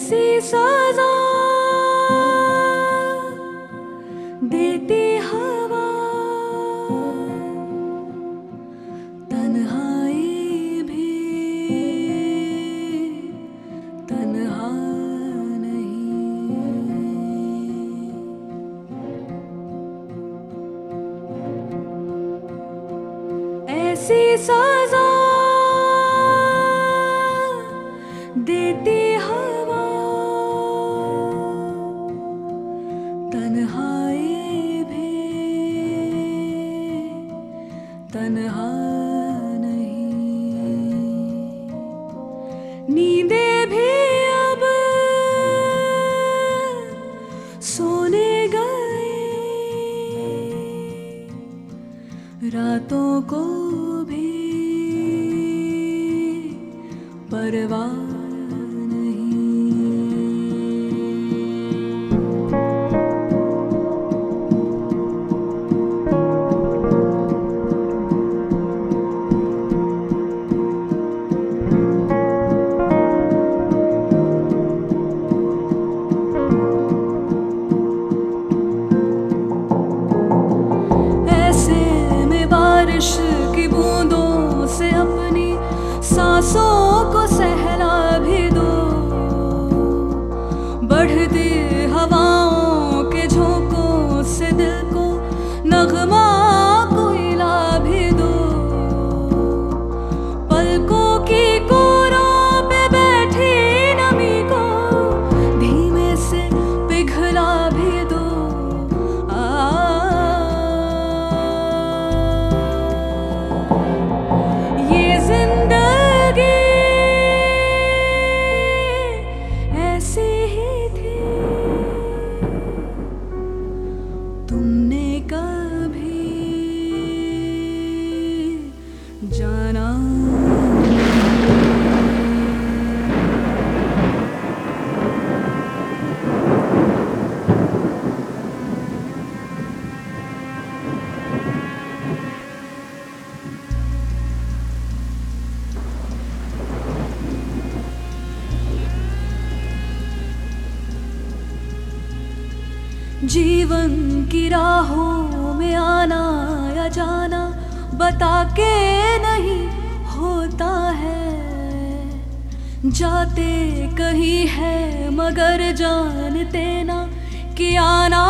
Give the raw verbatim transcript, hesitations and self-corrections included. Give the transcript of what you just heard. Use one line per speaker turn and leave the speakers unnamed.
ऐसी सजा देती हवा, तन्हाई भी तन्हा नहीं। ऐसी सजा देती हवा, तन्हाई भी तन्हा नहीं। नींदें भी अब सोने गए, रातों को भी परवाह बारिश की बूंदों से अपनी सांसों को सहला भी दो, बढ़ती हवाओं के झोंकों से दिल को नगमा कोई ला भी दो। पलकों की कोरों पे बैठी नमी को धीमे से पिघला भी दो। तुमने कभी जाना जीवन की राहों में आना या जाना बता के नहीं होता है। जाते कहीं है मगर जानते ना कि आना